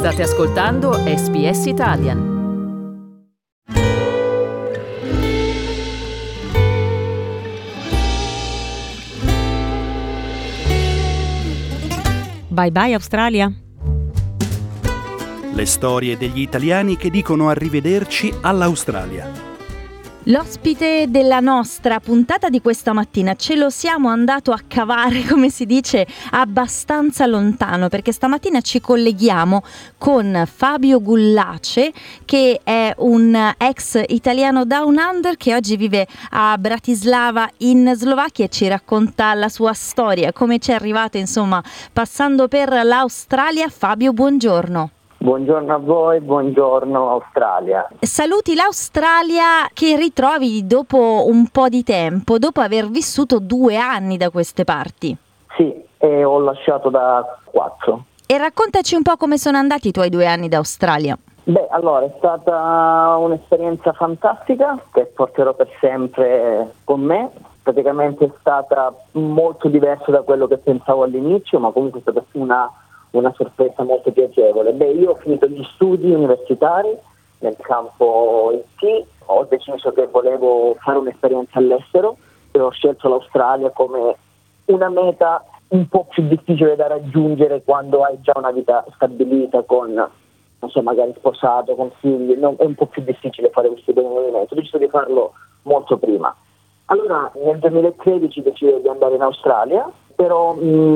State ascoltando SBS Italian. Bye bye Australia. Le storie degli italiani che dicono arrivederci all'Australia. L'ospite della nostra puntata di questa mattina ce lo siamo andato a cavare, come si dice, abbastanza lontano, perché stamattina ci colleghiamo con Fabio Gullace, che è un ex italiano Down Under che oggi vive a Bratislava in Slovacchia e ci racconta la sua storia, come ci è arrivato, insomma, passando per l'Australia. Fabio, buongiorno. Buongiorno a voi, buongiorno Australia. Saluti l'Australia che ritrovi dopo un po' di tempo, dopo aver vissuto 2 anni da queste parti. Sì, e ho lasciato da 4. E raccontaci un po' come sono andati i tuoi 2 anni d'Australia. Beh, allora è stata un'esperienza fantastica che porterò per sempre con me. Praticamente è stata molto diversa da quello che pensavo all'inizio, ma comunque è stata una sorpresa molto piacevole. Beh, io ho finito gli studi universitari nel campo IT, ho deciso che volevo fare un'esperienza all'estero e ho scelto l'Australia come una meta un po' più difficile da raggiungere quando hai già una vita stabilita con, non so, magari sposato, con figli. È un po' più difficile fare questo movimento. Ho deciso di farlo molto prima. Allora nel 2013 decido di andare in Australia, però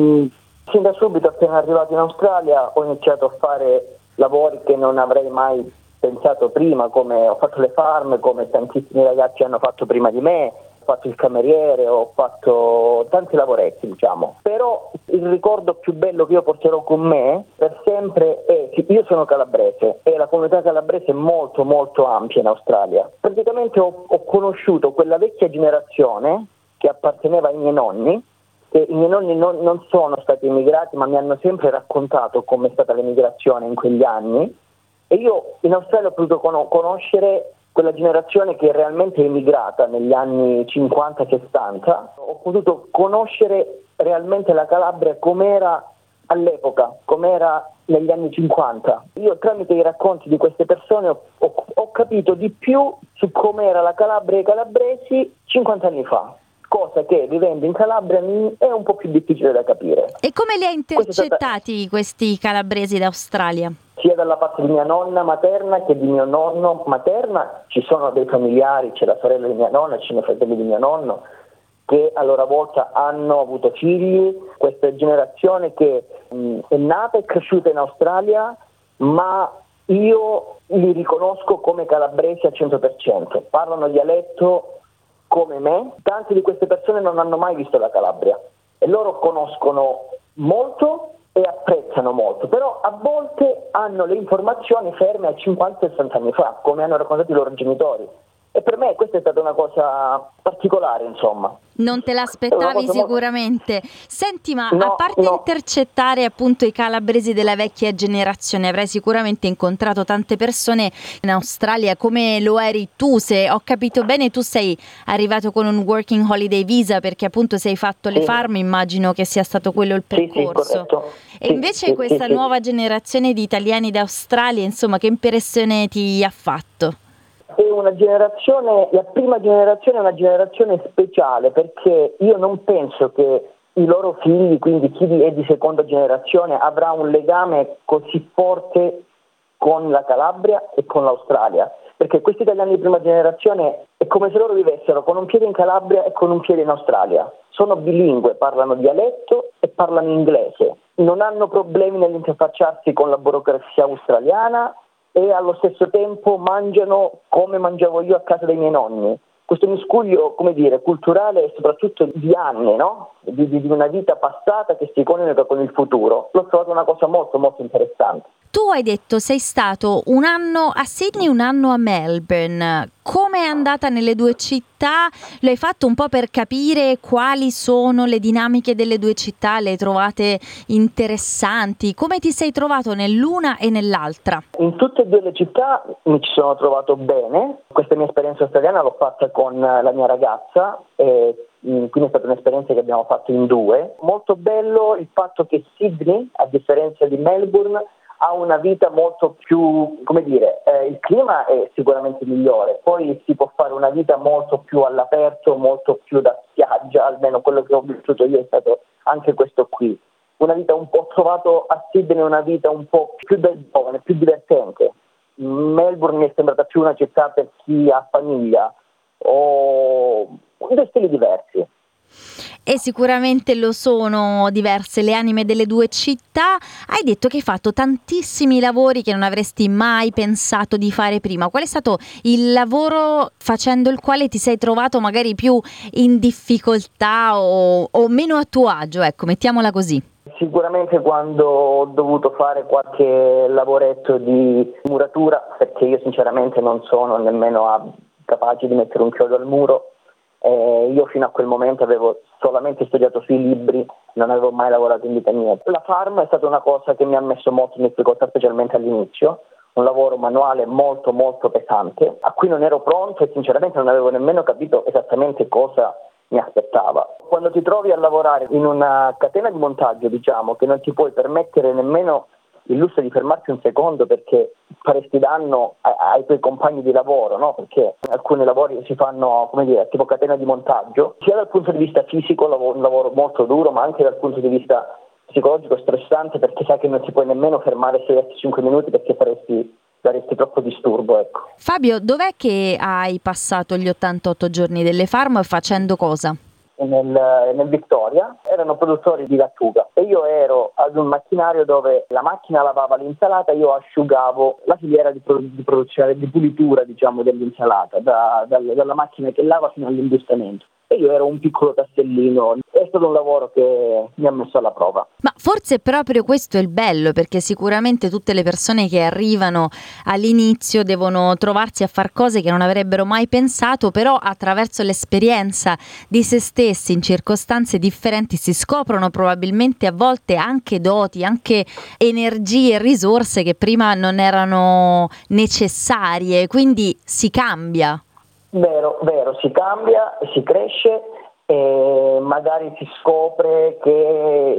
sin da subito, appena arrivato in Australia, ho iniziato a fare lavori che non avrei mai pensato prima, come ho fatto le farm, come tantissimi ragazzi hanno fatto prima di me, ho fatto il cameriere, ho fatto tanti lavoretti, diciamo. Però il ricordo più bello che io porterò con me per sempre è che io sono calabrese e la comunità calabrese è molto molto ampia in Australia. Praticamente ho conosciuto quella vecchia generazione che apparteneva ai miei nonni. I miei nonni non sono stati immigrati, ma mi hanno sempre raccontato come è stata l'emigrazione in quegli anni, e io in Australia ho potuto conoscere quella generazione che realmente è immigrata negli anni 50-60. Ho potuto conoscere realmente la Calabria com'era all'epoca, com'era negli anni 50. Io tramite i racconti di queste persone ho capito di più su com'era la Calabria e i calabresi 50 anni fa. Cosa che vivendo in Calabria è un po' più difficile da capire. E come li hai intercettati questi calabresi d'Australia? Sia dalla parte di mia nonna materna che di mio nonno materna. Ci sono dei familiari, c'è la sorella di mia nonna, ci sono i fratelli di mio nonno che a loro volta hanno avuto figli. Questa generazione che è nata e cresciuta in Australia, ma io li riconosco come calabresi al 100%. Parlano dialetto come me. Tante di queste persone non hanno mai visto la Calabria e loro conoscono molto e apprezzano molto, però a volte hanno le informazioni ferme a 50-60 anni fa, come hanno raccontato i loro genitori. E per me questa è stata una cosa particolare, insomma. Non te l'aspettavi sicuramente. Senti, ma a parte intercettare appunto i calabresi della vecchia generazione, avrai sicuramente incontrato tante persone in Australia come lo eri tu. Se ho capito bene, tu sei arrivato con un working holiday visa perché appunto sei fatto le farm, immagino che sia stato quello il percorso. Sì, e invece questa nuova generazione di italiani d'Australia, insomma, che impressione ti ha fatto? È una generazione, la prima generazione è una generazione speciale, perché io non penso che i loro figli, quindi chi è di seconda generazione, avrà un legame così forte con la Calabria e con l'Australia, perché questi italiani di prima generazione è come se loro vivessero con un piede in Calabria e con un piede in Australia. Sono bilingue, parlano dialetto e parlano inglese, non hanno problemi nell'interfacciarsi con la burocrazia australiana e allo stesso tempo mangiano come mangiavo io a casa dei miei nonni. Questo miscuglio, come dire, culturale e soprattutto di anni, no? Di una vita passata che si coniuga con il futuro. L'ho trovato una cosa molto molto interessante. Tu hai detto sei stato 1 anno a Sydney, 1 anno a Melbourne. Come è andata nelle 2 città? Lo hai fatto un po' per capire quali sono le dinamiche delle 2 città? Le hai trovate interessanti? Come ti sei trovato nell'una e nell'altra? In tutte e 2 le città mi ci sono trovato bene. Questa mia esperienza australiana l'ho fatta con la mia ragazza e quindi è stata un'esperienza che abbiamo fatto in 2. Molto bello il fatto che Sydney, a differenza di Melbourne, ha una vita molto più, il clima è sicuramente migliore, poi si può fare una vita molto più all'aperto, molto più da spiaggia, almeno quello che ho vissuto io è stato anche questo qui. Una vita ho trovato a Sydney una vita un po' più da giovane, più divertente. Melbourne mi è sembrata più una città per chi ha famiglia, o due stili diversi. E sicuramente lo sono diverse le anime delle due città. Hai detto che hai fatto tantissimi lavori che non avresti mai pensato di fare prima. Qual è stato il lavoro facendo il quale ti sei trovato magari più in difficoltà o meno a tuo agio? Ecco, mettiamola così. Sicuramente quando ho dovuto fare qualche lavoretto di muratura, perché io sinceramente non sono nemmeno capace di mettere un chiodo al muro. Io fino a quel momento avevo solamente studiato sui libri, non avevo mai lavorato in vita mia. La farm è stata una cosa che mi ha messo molto in difficoltà, specialmente all'inizio, un lavoro manuale molto molto pesante, a cui non ero pronto e sinceramente non avevo nemmeno capito esattamente cosa mi aspettava. Quando ti trovi a lavorare in una catena di montaggio, che non ti puoi permettere nemmeno il lusso di fermarti un secondo perché faresti danno ai tuoi compagni di lavoro, no? Perché alcuni lavori si fanno, tipo catena di montaggio, sia dal punto di vista fisico, un lavoro molto duro, ma anche dal punto di vista psicologico stressante, perché sai che non ti puoi nemmeno fermare 6-5 minuti perché daresti troppo disturbo, ecco. Fabio, dov'è che hai passato gli 88 giorni delle farm facendo cosa? Nel Victoria, erano produttori di lattuga e io ero ad un macchinario dove la macchina lavava l'insalata, io asciugavo la filiera di produzione, di pulitura dell'insalata, dalla macchina che lava fino all'imbustamento. E io ero un piccolo tasellino, è stato un lavoro che mi ha messo alla prova. Ma forse proprio questo è il bello, perché sicuramente tutte le persone che arrivano all'inizio devono trovarsi a far cose che non avrebbero mai pensato, però attraverso l'esperienza di se stessi in circostanze differenti si scoprono probabilmente a volte anche doti, anche energie e risorse che prima non erano necessarie, quindi si cambia. Vero, si cambia, si cresce e magari si scopre che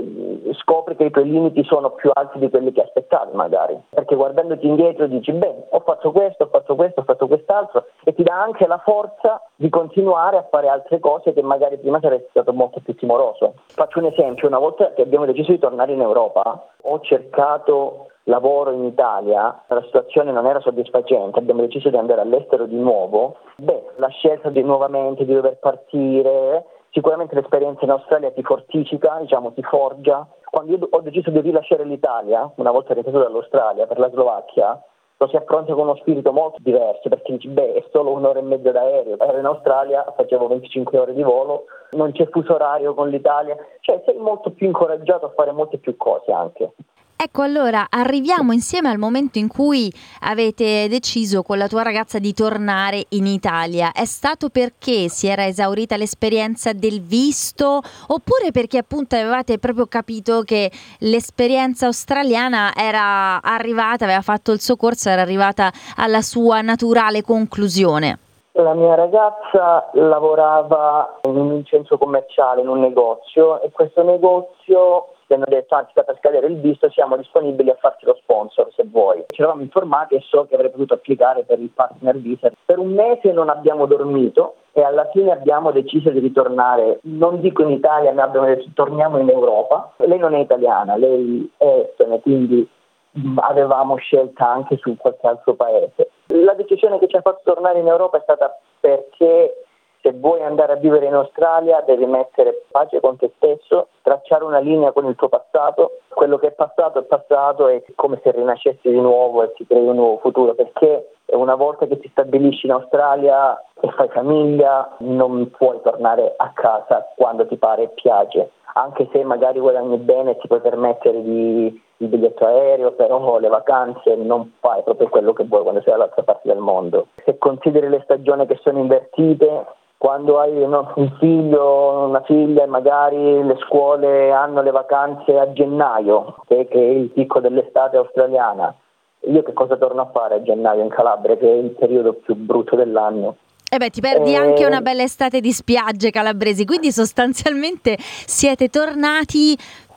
i tuoi limiti sono più alti di quelli che aspettavi magari, perché guardandoti indietro dici ho fatto questo, ho fatto quest'altro e ti dà anche la forza di continuare a fare altre cose che magari prima saresti stato molto più timoroso. Faccio un esempio: una volta che abbiamo deciso di tornare in Europa ho cercato lavoro in Italia, la situazione non era soddisfacente, abbiamo deciso di andare all'estero di nuovo. La scelta di nuovamente di dover partire, sicuramente l'esperienza in Australia ti fortifica, ti forgia. Quando io ho deciso di rilasciare l'Italia, una volta rientrato dall'Australia per la Slovacchia, lo si affronta con uno spirito molto diverso, perché dici è solo 1 ora e mezza d'aereo, ero in Australia, facevo 25 ore di volo, non c'è fuso orario con l'Italia, sei molto più incoraggiato a fare molte più cose anche. Ecco, allora arriviamo insieme al momento in cui avete deciso con la tua ragazza di tornare in Italia. È stato perché si era esaurita l'esperienza del visto oppure perché appunto avevate proprio capito che l'esperienza australiana era arrivata, aveva fatto il suo corso, era arrivata alla sua naturale conclusione? La mia ragazza lavorava in un centro commerciale, in un negozio, e questo negozio ci hanno detto sta per scadere il visto, siamo disponibili a farti lo sponsor se vuoi. Ci eravamo informati e so che avrei potuto applicare per il partner visa. Per un mese non abbiamo dormito e alla fine abbiamo deciso di ritornare, non dico in Italia, ma abbiamo detto torniamo in Europa. Lei non è italiana, lei è estone, quindi avevamo scelta anche su qualche altro paese. La decisione che ci ha fatto tornare in Europa è stata perché se vuoi andare a vivere in Australia devi mettere pace con te stesso, tracciare una linea con il tuo passato. Quello che è passato, è come se rinascessi di nuovo e ti crei un nuovo futuro, perché una volta che ti stabilisci in Australia e fai famiglia non puoi tornare a casa quando ti pare e piace, anche se magari guadagni bene e ti puoi permettere il biglietto aereo, però le vacanze non fai proprio quello che vuoi quando sei dall'altra parte del mondo. Se consideri le stagioni che sono invertite, quando hai un figlio, una figlia e magari le scuole hanno le vacanze a gennaio, che è il picco dell'estate australiana, io che cosa torno a fare a gennaio in Calabria, che è il periodo più brutto dell'anno? Ti perdi anche una bella estate di spiagge calabresi, quindi sostanzialmente siete tornati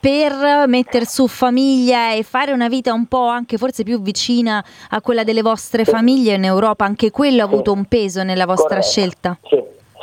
per mettere su famiglia e fare una vita un po' anche forse più vicina a quella delle vostre famiglie in Europa, anche quello ha avuto un peso nella vostra scelta? Sì,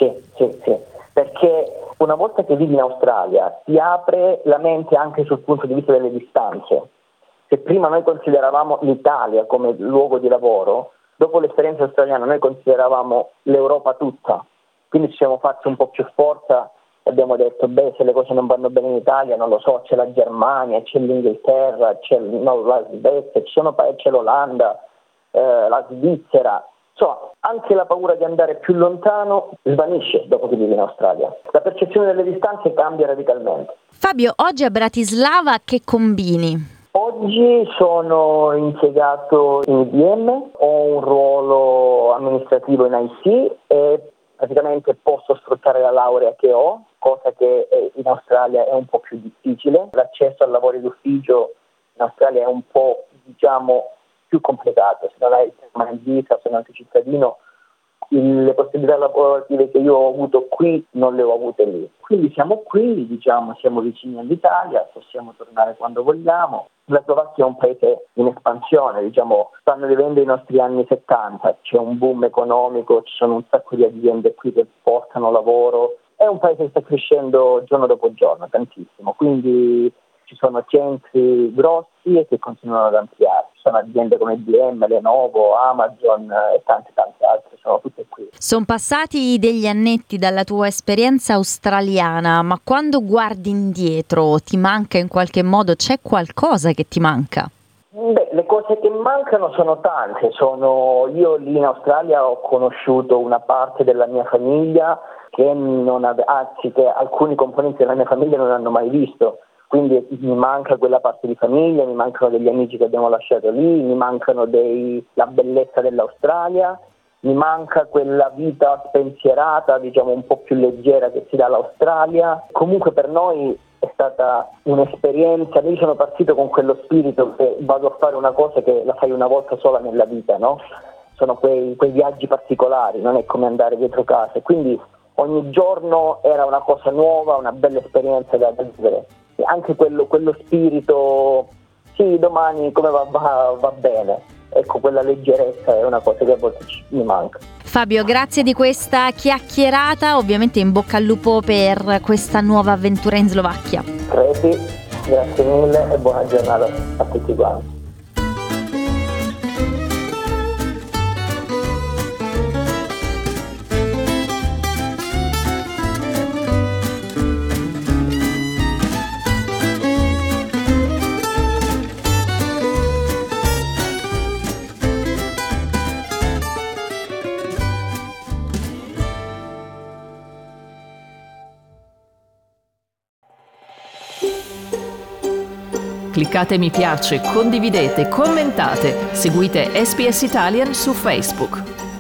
perché una volta che vivi in Australia ti apre la mente anche sul punto di vista delle distanze. Se prima noi consideravamo l'Italia come luogo di lavoro, dopo l'esperienza australiana noi consideravamo l'Europa tutta, quindi ci siamo fatti un po' più forza e abbiamo detto se le cose non vanno bene in Italia, non lo so, c'è la Germania, c'è l'Inghilterra, la Svezia, c'è l'Olanda, la Svizzera. Insomma, anche la paura di andare più lontano svanisce dopo che vivi in Australia. La percezione delle distanze cambia radicalmente. Fabio, oggi a Bratislava che combini? Oggi sono impiegato in IBM, ho un ruolo amministrativo in IT e praticamente posso sfruttare la laurea che ho, cosa che in Australia è un po' più difficile. L'accesso al lavoro d'ufficio in Australia è un po', più complicato. Se non hai il permanent visa, se non sei cittadino, le possibilità lavorative che io ho avuto qui non le ho avute lì. Quindi siamo qui, siamo vicini all'Italia, possiamo tornare quando vogliamo. La Slovacchia è un paese in espansione, stanno vivendo i nostri anni 70, c'è un boom economico, ci sono un sacco di aziende qui che portano lavoro, è un paese che sta crescendo giorno dopo giorno, tantissimo, quindi ci sono centri grossi e che continuano ad ampliarsi. Ci sono aziende come IBM, Lenovo, Amazon e tante altre, sono tutte qui. Sono passati degli annetti dalla tua esperienza australiana, ma quando guardi indietro ti manca in qualche modo, c'è qualcosa che ti manca? Le cose che mancano sono tante. Io lì in Australia ho conosciuto una parte della mia famiglia che che alcuni componenti della mia famiglia non hanno mai visto. Quindi mi manca quella parte di famiglia, mi mancano degli amici che abbiamo lasciato lì, mi mancano la bellezza dell'Australia, mi manca quella vita spensierata, un po' più leggera che si dà all'Australia. Comunque per noi è stata un'esperienza, io sono partito con quello spirito che vado a fare una cosa che la fai una volta sola nella vita, no? Sono quei viaggi particolari, non è come andare dietro casa, quindi ogni giorno era una cosa nuova, una bella esperienza da vivere. E anche quello spirito, domani come va bene, ecco, quella leggerezza è una cosa che a volte mi manca. Fabio, grazie di questa chiacchierata, ovviamente in bocca al lupo per questa nuova avventura in Slovacchia. Grazie mille e buona giornata a tutti quanti. Cliccate mi piace, condividete, commentate, seguite SPS Italian su Facebook.